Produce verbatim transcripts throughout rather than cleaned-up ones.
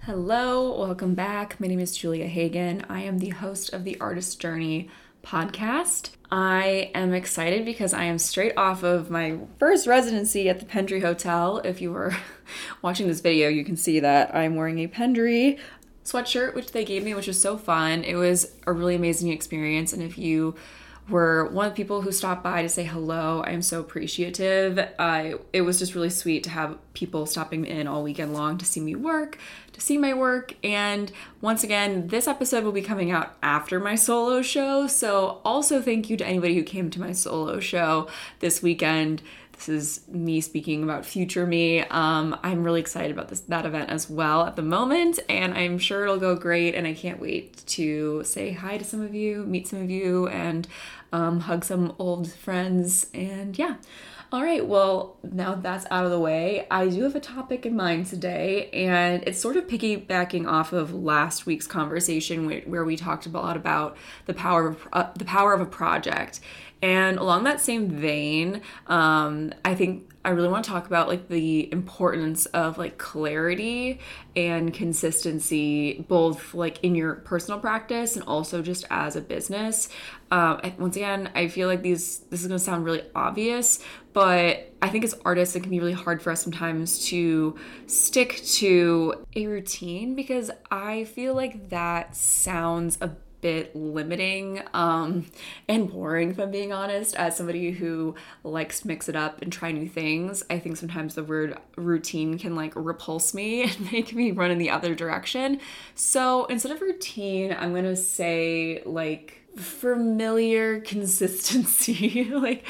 Hello, welcome back. My name is Julia Hagen. I am the host of the Artist Journey podcast. I am excited because I am straight off of my first residency at the Pendry Hotel. If you were watching this video, you can see that I'm wearing a Pendry sweatshirt, which they gave me, which was so fun. It was a really amazing experience. And if you were one of the people who stopped by to say hello, I'm so appreciative. Uh, it was just really sweet to have people stopping in all weekend long to see me work, to see my work. And once again, this episode will be coming out after my solo show. So also thank you to anybody who came to my solo show this weekend. This is me speaking about future me. Um, I'm really excited about this that event as well at the moment, and I'm sure it'll go great, and I can't wait to say hi to some of you, meet some of you, and um, hug some old friends, and yeah. All right, well, now that's out of the way, I do have a topic in mind today, and it's sort of piggybacking off of last week's conversation where we talked a lot about the power of uh, the power of a project. And along that same vein, um, I think I really want to talk about like the importance of like clarity and consistency, both like in your personal practice and also just as a business. Um, and once again, I feel like these this is going to sound really obvious, but I think as artists, it can be really hard for us sometimes to stick to a routine because I feel like that sounds a bit limiting um, and boring, if I'm being honest. As somebody who likes to mix it up and try new things, I think sometimes the word routine can like repulse me and make me run in the other direction. So instead of routine, I'm going to say like familiar consistency, like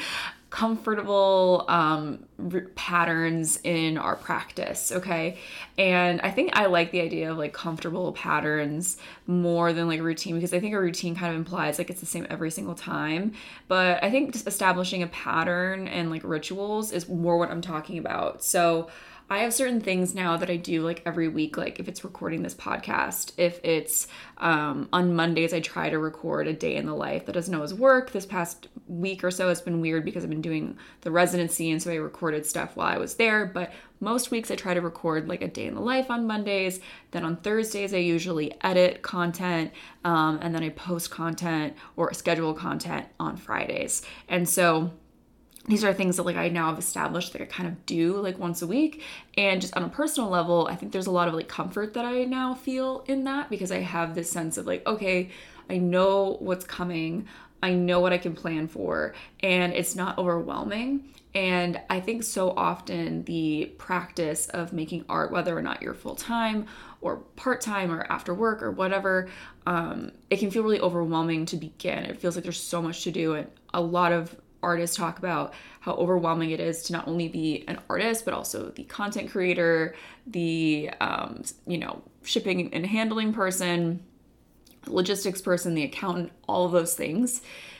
comfortable um, r- patterns in our practice, okay? And I think I like the idea of like comfortable patterns more than like routine, because I think a routine kind of implies like it's the same every single time. But I think just establishing a pattern and like rituals is more what I'm talking about. So I have certain things now that I do like every week, like if it's recording this podcast, if it's um, on Mondays, I try to record a day in the life. That doesn't always work. This past week or so has been weird because I've been doing the residency, and so I recorded stuff while I was there. But most weeks I try to record like a day in the life on Mondays. Then on Thursdays, I usually edit content, um, and then I post content or schedule content on Fridays. And so these are things that like I now have established that I kind of do like once a week. And just on a personal level, I think there's a lot of like comfort that I now feel in that, because I have this sense of like, okay, I know what's coming. I know what I can plan for, and it's not overwhelming. And I think so often the practice of making art, whether or not you're full-time or part-time or after work or whatever, um, it can feel really overwhelming to begin. It feels like there's so much to do, and a lot of artists talk about how overwhelming it is to not only be an artist, but also the content creator, the, um, you know, shipping and handling person, logistics person, the accountant, all of those things.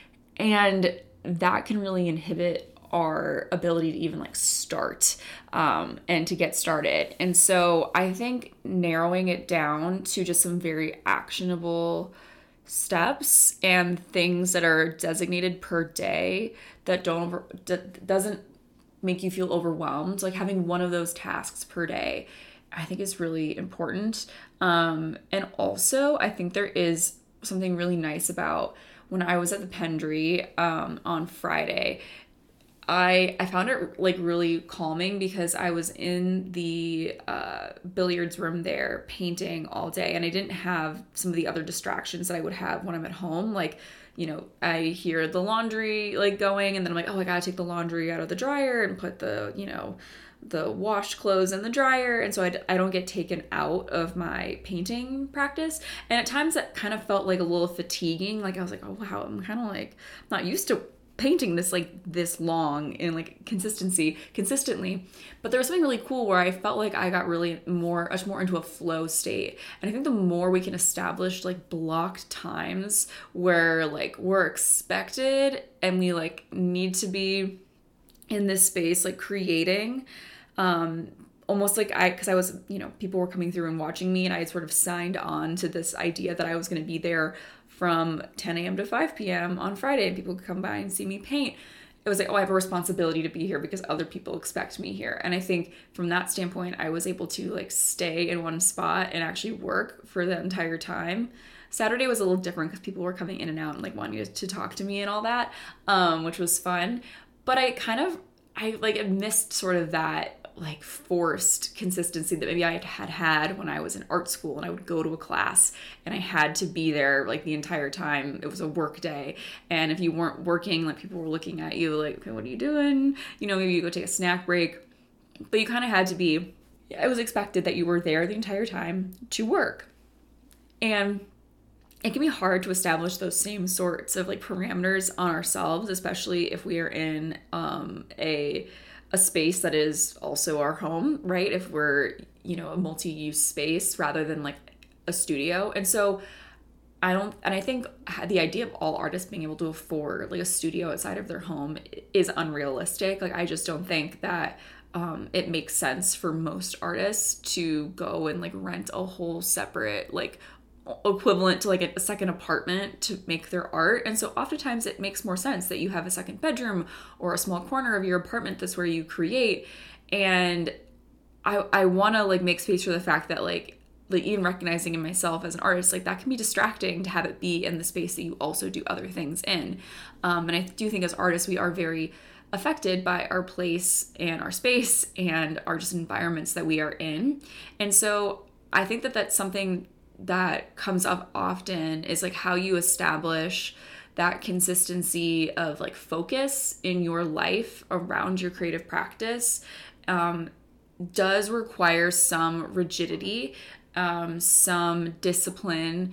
And that can really inhibit our ability to even like start um, and to get started. And so I think narrowing it down to just some very actionable steps and things that are designated per day that don't over, that doesn't make you feel overwhelmed, like having one of those tasks per day, I think is really important. Um, and also I think there is something really nice about when I was at the Pendry um, on Friday. I, I found it like really calming because I was in the uh, billiards room there painting all day, and I didn't have some of the other distractions that I would have when I'm at home. Like, you know, I hear the laundry like going, and then I'm like, oh, I gotta take the laundry out of the dryer and put the, you know, the washed clothes in the dryer. And so I, I don't get taken out of my painting practice. And at times that kind of felt like a little fatiguing. Like I was like, oh wow, I'm kind of like not used to painting this like this long in like consistency consistently. But there was something really cool where I felt like I got really more much more into a flow state. And I think the more we can establish like blocked times where like we're expected and we like need to be in this space like creating, um almost like I, because I was, you know, people were coming through and watching me, and I had sort of signed on to this idea that I was going to be there from ten a.m. to five p.m. on Friday, and people could come by and see me paint. it was like, oh, I have a responsibility to be here because other people expect me here. And I think from that standpoint, I was able to like stay in one spot and actually work for the entire time. Saturday was a little different because people were coming in and out and like wanting to talk to me and all that, um, which was fun. But I kind of, I like missed sort of that like forced consistency that maybe I had had when I was in art school and I would go to a class and I had to be there like the entire time. It was a work day. And if you weren't working, like people were looking at you like, okay, what are you doing? You know, maybe you go take a snack break, but you kind of had to be, it was expected that you were there the entire time to work. And it can be hard to establish those same sorts of like parameters on ourselves, especially if we are in um, a a space that is also our home, right? If we're, you know, a multi-use space rather than like a studio. And so I don't, and I think the idea of all artists being able to afford like a studio outside of their home is unrealistic. Like, I just don't think that um, it makes sense for most artists to go and like rent a whole separate, like equivalent to like a second apartment to make their art. And so oftentimes it makes more sense that you have a second bedroom or a small corner of your apartment that's where you create. And I I want to like make space for the fact that like like even recognizing in myself as an artist, like that can be distracting to have it be in the space that you also do other things in. Um, and I do think as artists, we are very affected by our place and our space and our just environments that we are in. And so I think that that's something that comes up often is like how you establish that consistency of like focus in your life around your creative practice um, does require some rigidity, um, some discipline,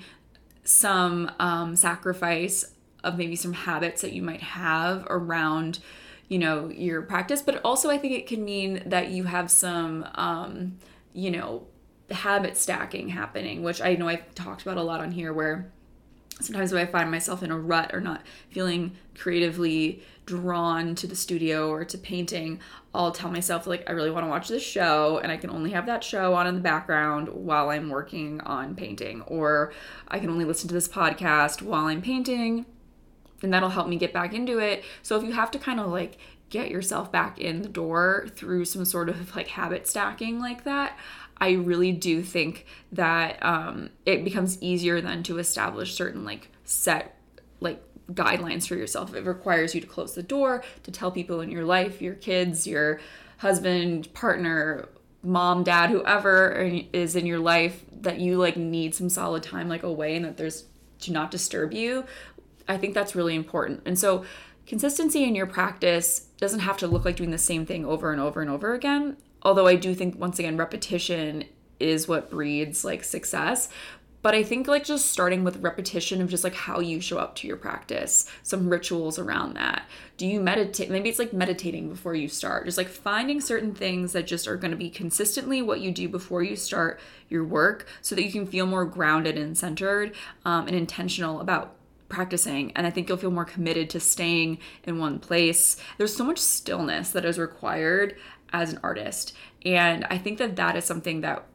some um, sacrifice of maybe some habits that you might have around, you know, your practice. But also I think it can mean that you have some, um, you know, habit stacking happening, which I know I've talked about a lot on here, where sometimes when I find myself in a rut or not feeling creatively drawn to the studio or to painting, I'll tell myself like, I really want to watch this show and I can only have that show on in the background while I'm working on painting, or I can only listen to this podcast while I'm painting, and that'll help me get back into it. So if you have to kind of like get yourself back in the door through some sort of like habit stacking like that, I really do think that um, it becomes easier then to establish certain like set like guidelines for yourself. It requires you to close the door, to tell people in your life, your kids, your husband, partner, mom, dad, whoever is in your life, that you like need some solid time like away and that there's to not disturb you. I think that's really important. And so consistency in your practice doesn't have to look like doing the same thing over and over and over again. Although I do think, once again, repetition is what breeds like success. But I think like just starting with repetition of just like how you show up to your practice, some rituals around that. Do you meditate? Maybe it's like meditating before you start. Just like finding certain things that just are going to be consistently what you do before you start your work so that you can feel more grounded and centered um, and intentional about practicing. And I think you'll feel more committed to staying in one place. There's so much stillness that is required as an artist. And I think that that is something that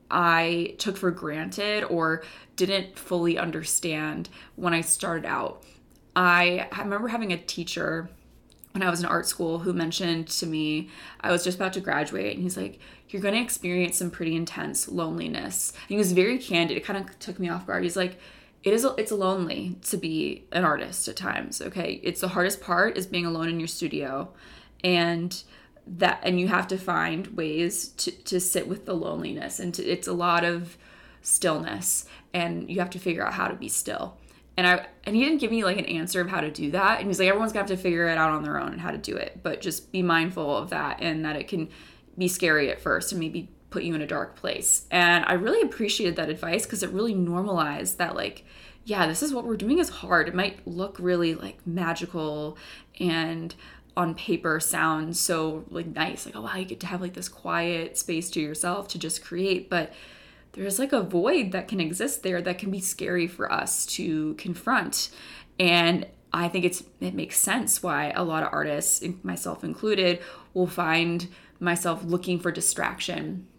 I took for granted or didn't fully understand when I started out. I, I remember having a teacher when I was in art school who mentioned to me, I was just about to graduate, and he's like, you're going to experience some pretty intense loneliness. And he was very candid. It kind of took me off guard. He's like, it is, it's lonely to be an artist at times. Okay. It's the hardest part is being alone in your studio, and that, and you have to find ways to, to sit with the loneliness, and to, it's a lot of stillness, and you have to figure out how to be still. And I, and he didn't give me like an answer of how to do that. And he's like, everyone's gonna have to figure it out on their own and how to do it, but just be mindful of that, and that it can be scary at first and maybe put you in a dark place. And I really appreciated that advice, because it really normalized that, like, yeah, this is what we're doing is hard. It might look really like magical and on paper sounds so like nice, like, oh wow, you get to have like this quiet space to yourself to just create, but there's like a void that can exist there that can be scary for us to confront. And I think it's it makes sense why a lot of artists, myself included, will find myself looking for distraction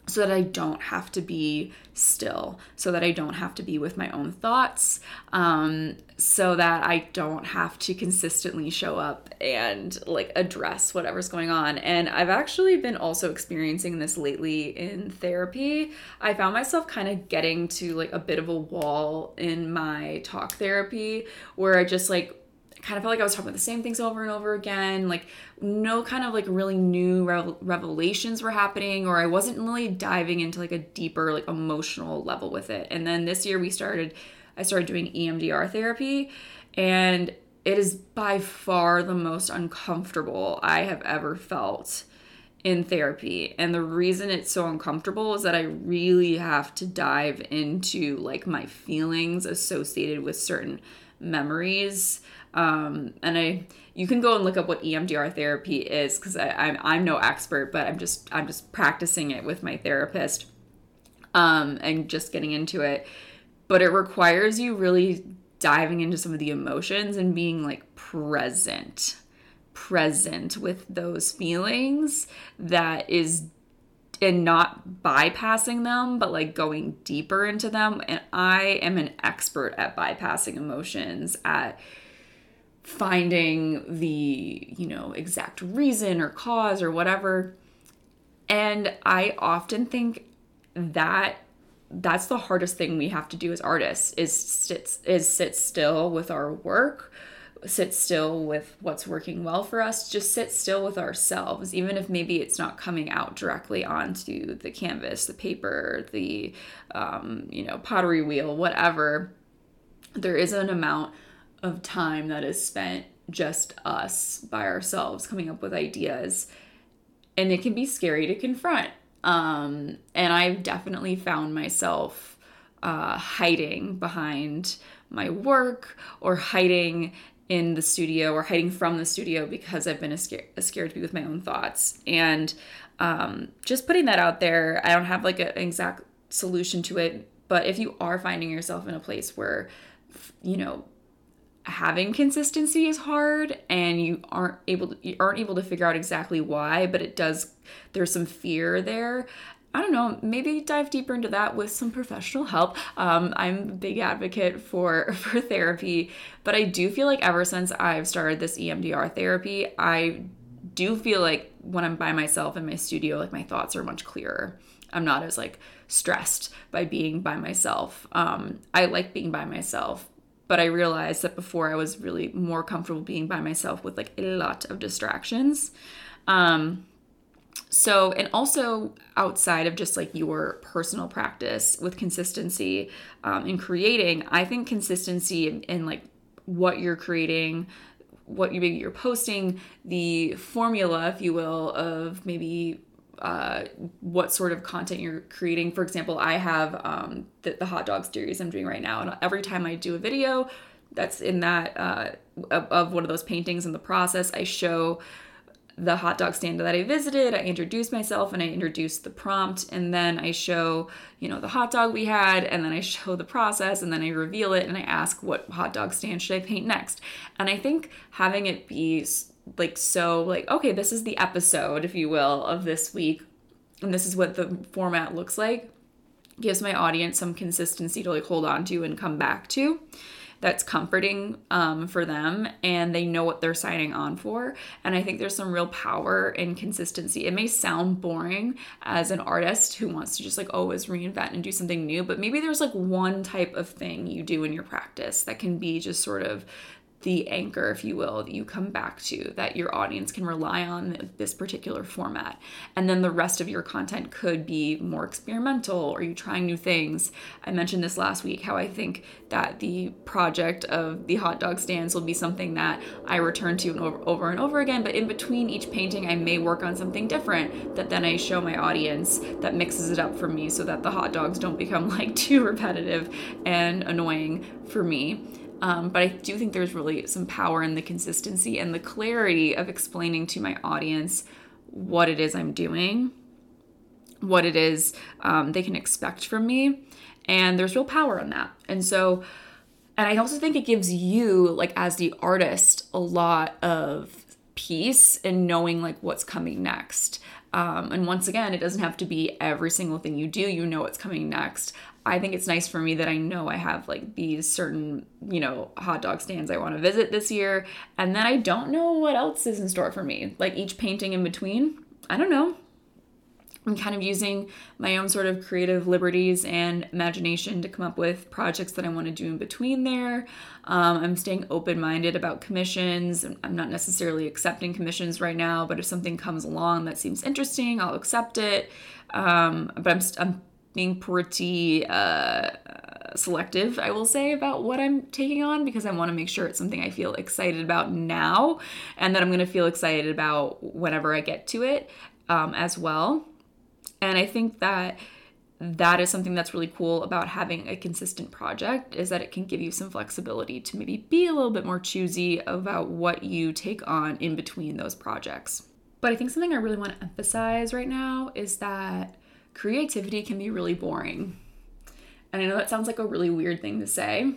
so that I don't have to be still, so that I don't have to be with my own thoughts, um, so that I don't have to consistently show up and like address whatever's going on. And I've actually been also experiencing this lately in therapy. I found myself kind of getting to like a bit of a wall in my talk therapy where I just like kind of felt like I was talking about the same things over and over again. Like no kind of like really new revel- revelations were happening, or I wasn't really diving into like a deeper like emotional level with it. And then this year we started, I started doing E M D R therapy, and it is by far the most uncomfortable I have ever felt in therapy. And the reason it's so uncomfortable is that I really have to dive into like my feelings associated with certain memories. Um, and I, you can go and look up what E M D R therapy is, because I'm I'm no expert, but I'm just I'm just practicing it with my therapist, um, and just getting into it. But it requires you really diving into some of the emotions and being like present, present with those feelings. That is, and not bypassing them, but like going deeper into them. And I am an expert at bypassing emotions, at finding the, you know, exact reason or cause or whatever. And I often think that that's the hardest thing we have to do as artists is sit, is sit still with our work, sit still with what's working well for us, just sit still with ourselves, even if maybe it's not coming out directly onto the canvas, the paper, the, um, you know, pottery wheel, whatever. There is an amount of time that is spent just us by ourselves coming up with ideas, and it can be scary to confront. Um, and I've definitely found myself uh, hiding behind my work, or hiding in the studio, or hiding from the studio because I've been a scared, a scared to be with my own thoughts. And um, just putting that out there, I don't have like an exact solution to it, but if you are finding yourself in a place where, you know, having consistency is hard and you aren't able to, you aren't able to figure out exactly why, but it does, there's some fear there. I don't know, maybe dive deeper into that with some professional help. Um, I'm a big advocate for, for therapy, but I do feel like ever since I've started this E M D R therapy, I do feel like when I'm by myself in my studio, like my thoughts are much clearer. I'm not as like stressed by being by myself. Um, I like being by myself, but I realized that before I was really more comfortable being by myself with like a lot of distractions. Um, so, and also outside of just like your personal practice with consistency um, in creating, I think consistency in, in like what you're creating, what you maybe you're posting, the formula, if you will, of maybe uh, what sort of content you're creating. For example, I have um, the, the hot dog series I'm doing right now. And every time I do a video that's in that, uh, of, of one of those paintings in the process, I show the hot dog stand that I visited, I introduce myself and I introduce the prompt, and then I show, you know, the hot dog we had, and then I show the process, and then I reveal it and I ask what hot dog stand should I paint next. And I think having it be like, so like, okay, this is the episode, if you will, of this week, and this is what the format looks like, gives my audience some consistency to like hold on to and come back to. That's comforting um, for them, and they know what they're signing on for. And I think there's some real power in consistency. It may sound boring as an artist who wants to just like always reinvent and do something new, but maybe there's like one type of thing you do in your practice that can be just sort of the anchor, if you will, that you come back to, that your audience can rely on this particular format. And then the rest of your content could be more experimental, or you trying new things. I mentioned this last week, how I think that the project of the hot dog stands will be something that I return to and over, over and over again, but in between each painting, I may work on something different that then I show my audience that mixes it up for me so that the hot dogs don't become like too repetitive and annoying for me. Um, but I do think there's really some power in the consistency and the clarity of explaining to my audience what it is I'm doing, what it is um, they can expect from me. And there's real power in that. And so, and I also think it gives you, like as the artist, a lot of peace in knowing like what's coming next. Um, and once again, it doesn't have to be every single thing you do. You know what's coming next. I think it's nice for me that I know I have like these certain, you know, hot dog stands I want to visit this year. And then I don't know what else is in store for me. Like each painting in between, I don't know. I'm kind of using my own sort of creative liberties and imagination to come up with projects that I want to do in between there. Um, I'm staying open-minded about commissions. I'm not necessarily accepting commissions right now, but if something comes along that seems interesting, I'll accept it. Um, but I'm, I'm being pretty uh, selective, I will say, about what I'm taking on because I want to make sure it's something I feel excited about now and that I'm going to feel excited about whenever I get to it um, as well. And I think that that is something that's really cool about having a consistent project is that it can give you some flexibility to maybe be a little bit more choosy about what you take on in between those projects. But I think something I really want to emphasize right now is that creativity can be really boring. And I know that sounds like a really weird thing to say,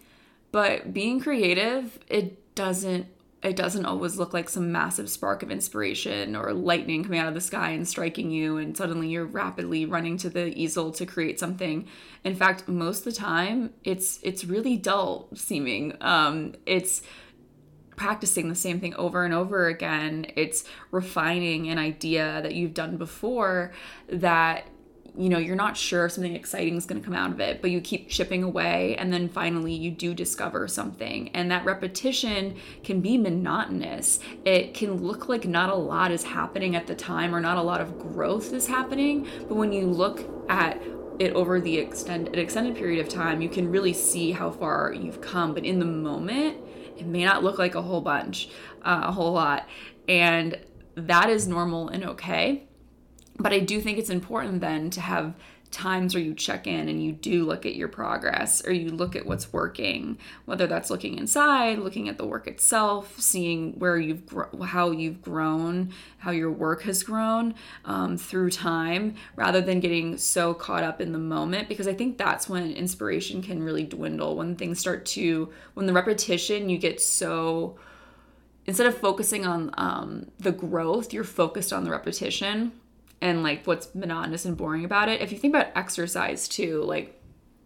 but being creative, it doesn't It doesn't always look like some massive spark of inspiration or lightning coming out of the sky and striking you and suddenly you're rapidly running to the easel to create something. In fact, most of the time, it's it's really dull seeming. Um, it's practicing the same thing over and over again. It's refining an idea that you've done before that you know, you're not sure if something exciting is going to come out of it, but you keep chipping away and then finally you do discover something. And that repetition can be monotonous. It can look like not a lot is happening at the time or not a lot of growth is happening. But when you look at it over the extend, an extended period of time, you can really see how far you've come. But in the moment, it may not look like a whole bunch, uh, a whole lot. And that is normal and okay. But I do think it's important then to have times where you check in and you do look at your progress or you look at what's working, whether that's looking inside, looking at the work itself, seeing where you've gro- how you've grown, how your work has grown um, through time, rather than getting so caught up in the moment, because I think that's when inspiration can really dwindle, when things start to, when the repetition, you get so, instead of focusing on um, the growth, you're focused on the repetition. And like what's monotonous and boring about it. If you think about exercise too, like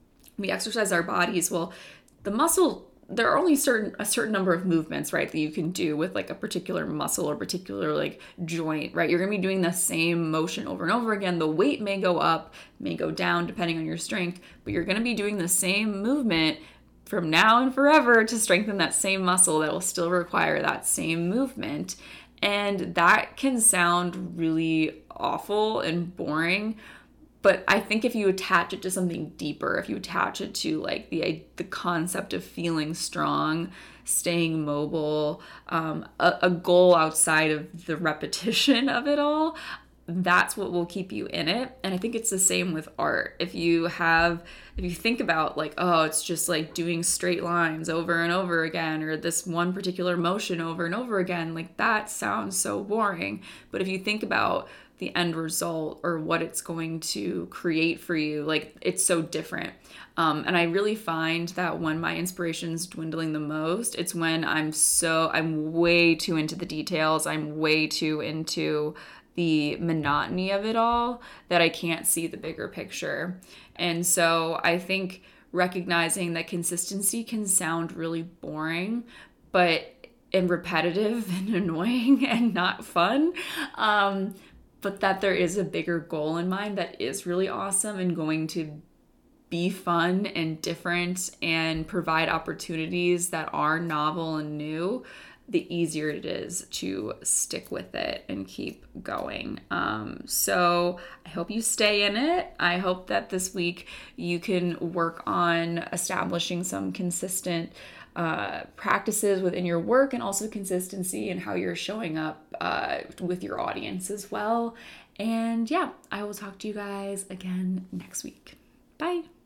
we exercise our bodies. Well, the muscle, there are only certain a certain number of movements, right, that you can do with like a particular muscle or particular like joint, right? You're gonna be doing the same motion over and over again. The weight may go up, may go down depending on your strength, but you're gonna be doing the same movement from now and forever to strengthen that same muscle that will still require that same movement. And that can sound really awful and boring, but I think if you attach it to something deeper, if you attach it to like the the concept of feeling strong, staying mobile, um, a, a goal outside of the repetition of it all, that's what will keep you in it. And I think it's the same with art. If you have, if you think about like, oh, it's just like doing straight lines over and over again, or this one particular motion over and over again, like that sounds so boring. But if you think about the end result or what it's going to create for you, like it's so different. Um, and I really find that when my inspiration's dwindling the most, it's when I'm so, I'm way too into the details. I'm way too into the monotony of it all that I can't see the bigger picture. And so I think recognizing that consistency can sound really boring, but and repetitive and annoying and not fun. Um, but that there is a bigger goal in mind that is really awesome and going to be fun and different and provide opportunities that are novel and new, the easier it is to stick with it and keep going. Um, so I hope you stay in it. I hope that this week you can work on establishing some consistent uh, practices within your work and also consistency in how you're showing up uh, with your audience as well. And yeah, I will talk to you guys again next week. Bye.